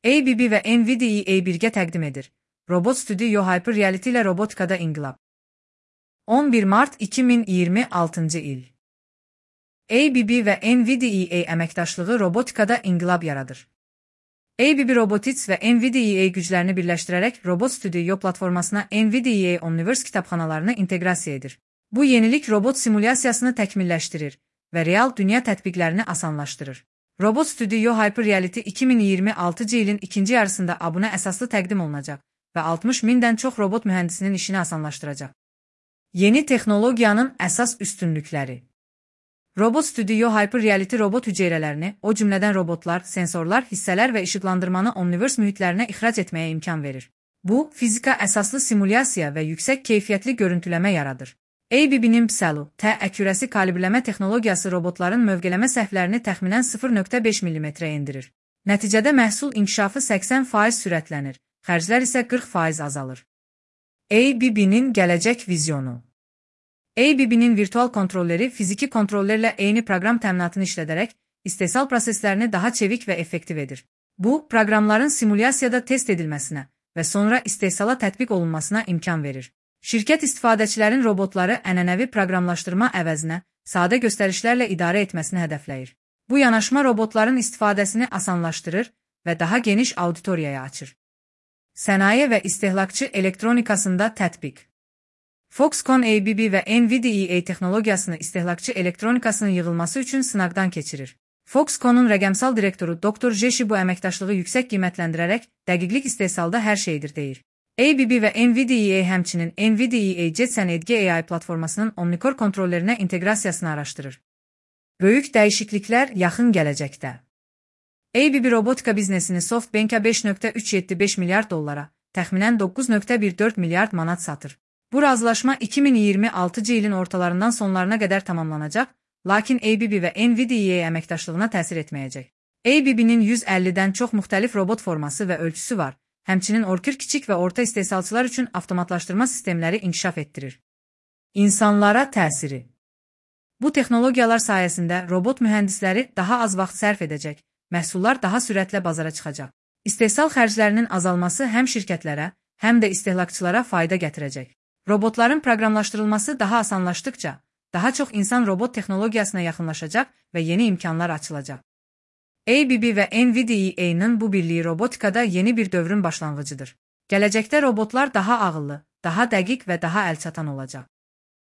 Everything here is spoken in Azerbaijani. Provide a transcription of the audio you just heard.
ABB və NVIDIA birgə təqdim edir. Robot Studio Hyper Reality ilə robotikada inqilab. 11 mart 2026 il. ABB və NVIDIA əməkdaşlığı robotikada inqilab yaradır. ABB Robotics və NVIDIA güclərini birləşdirərək Robot Studio platformasına NVIDIA Omniverse kitabxanalarını inteqrasiya edir. Bu yenilik robot simulyasiyasını təkmilləşdirir və real dünya tətbiqlərini asanlaşdırır. Robot Studio Hyper Reality 2026 ilin ikinci yarısında abunə əsaslı təqdim olunacaq və 60 mindən çox robot mühəndisinin işini asanlaşdıracaq. Yeni texnologiyanın əsas üstünlükləri. Robot Studio Hyper Reality robot hüceyrələrini, o cümlədən robotlar, sensorlar, hissələr və işıqlandırmanı Omniverse mühitlərinə ixrac etməyə imkan verir. Bu, fizika əsaslı simulyasiya və yüksək keyfiyyətli görüntüləmə yaradır. ABB-nin PSALU, T-əkürəsi kalibrləmə texnologiyası robotların mövqələmə səhvlərini təxminən 0,5 mm-ə endirir. Nəticədə məhsul inkişafı 80% sürətlənir, xərclər isə 40% azalır. ABB-nin gələcək vizyonu. ABB-nin virtual kontrolleri fiziki kontrollerlə eyni proqram təminatını işlədərək istehsal proseslərini daha çevik və effektiv edir. Bu, proqramların simulyasiyada test edilməsinə və sonra istehsala tətbiq olunmasına imkan verir. Şirkət istifadəçilərin robotları ənənəvi proqramlaşdırma əvəzinə sadə göstərişlərlə idarə etməsini hədəfləyir. Bu yanaşma robotların istifadəsini asanlaşdırır və daha geniş auditoriyaya açır. Sənaye və istehlakçı elektronikasında tətbiq. Foxconn ABB və NVIDIA texnologiyasını istehlakçı elektronikasının yığılması üçün sınaqdan keçirir. Foxconn'un rəqəmsal direktoru Dr. Jeshi bu əməkdaşlığı yüksək qiymətləndirərək dəqiqlik istehsalda hər şeydir deyir. ABB və NVIDIA həmçinin NVIDIA Jetson Edge AI platformasının Omnicore kontrollerinə inteqrasiyasını araşdırır. Böyük dəyişikliklər yaxın gələcəkdə. ABB robotika biznesini SoftBank-a 5,375 milyard dollara, təxminən 9,14 milyard manat satır. Bu razılaşma 2026 ilin ortalarından sonlarına qədər tamamlanacaq, lakin ABB və NVIDIA əməkdaşlığına təsir etməyəcək. ABB-nin 150-dən çox müxtəlif robot forması və ölçüsü var. Həmçinin Orkür kiçik və orta istehsalçılar üçün avtomatlaşdırma sistemləri inkişaf etdirir. İnsanlara təsiri. Bu texnologiyalar sayəsində robot mühəndisləri daha az vaxt sərf edəcək, məhsullar daha sürətlə bazara çıxacaq. İstehsal xərclərinin azalması həm şirkətlərə, həm də istehlakçılara fayda gətirəcək. Robotların proqramlaşdırılması daha asanlaşdıqca, daha çox insan robot texnologiyasına yaxınlaşacaq və yeni imkanlar açılacaq. ABB və NVIDIA-nın bu birliyi robotikada yeni bir dövrün başlanğıcıdır. Gələcəkdə robotlar daha ağıllı, daha dəqiq və daha əlçatan olacaq.